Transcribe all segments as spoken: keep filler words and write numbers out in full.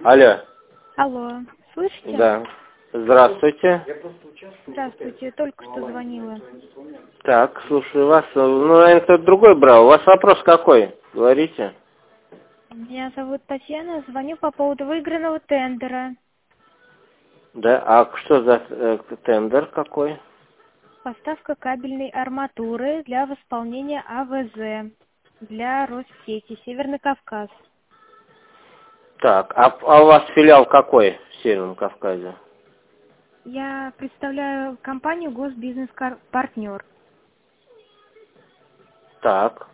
Алло. Алло, слышите? Да. Здравствуйте. Здравствуйте, только что звонила. Так, слушаю вас. Ну, наверное, кто-то другой брал. У вас вопрос какой? Говорите. Меня зовут Татьяна, звоню по поводу выигранного тендера. Да, а что за э, тендер какой? Поставка кабельной арматуры для восполнения А В З для Россети, Северный Кавказ. Так, а, а у вас филиал какой в Северном Кавказе? Я представляю компанию Госбизнес-партнер. Так.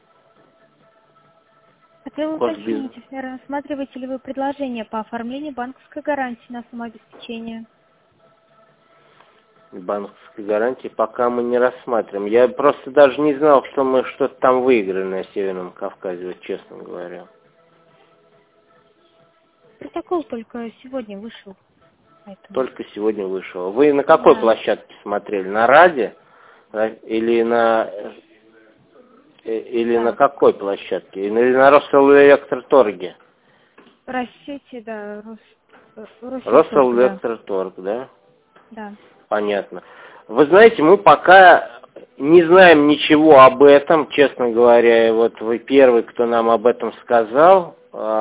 Хотела Госбизнес. уточнить, рассматриваете ли вы предложение по оформлению банковской гарантии на самообеспечение? Банковской гарантии пока мы не рассматриваем. Я просто даже не знал, что мы что-то там выиграли на Северном Кавказе, вот честно говоря. Протокол только сегодня вышел. Поэтому... Только сегодня вышел. Вы на какой Да. площадке смотрели? На Раде? Или на... Или Да. на какой площадке? Или на Россельэлектроторге? Россети, да. Рос... Россельторг, да. Россельэлектроторг, да? Да. Понятно. Вы знаете, мы пока не знаем ничего об этом, честно говоря. Вот вы первый, кто нам об этом сказал.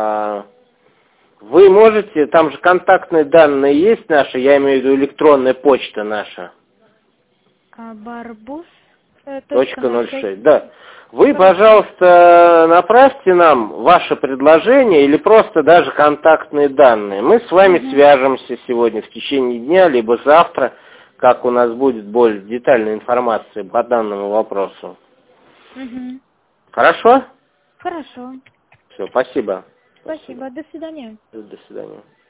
Вы можете, там же контактные данные есть наши, я имею в виду электронная почта наша. А, Барбус. Точка ноль шесть, да. Вы, пожалуйста, направьте нам ваше предложение или просто даже контактные данные. Мы с вами Угу. свяжемся сегодня в течение дня, либо завтра, как у нас будет более детальная информация по данному вопросу. Угу. Хорошо? Хорошо. Все, спасибо. Спасибо. До свидания. До свидания.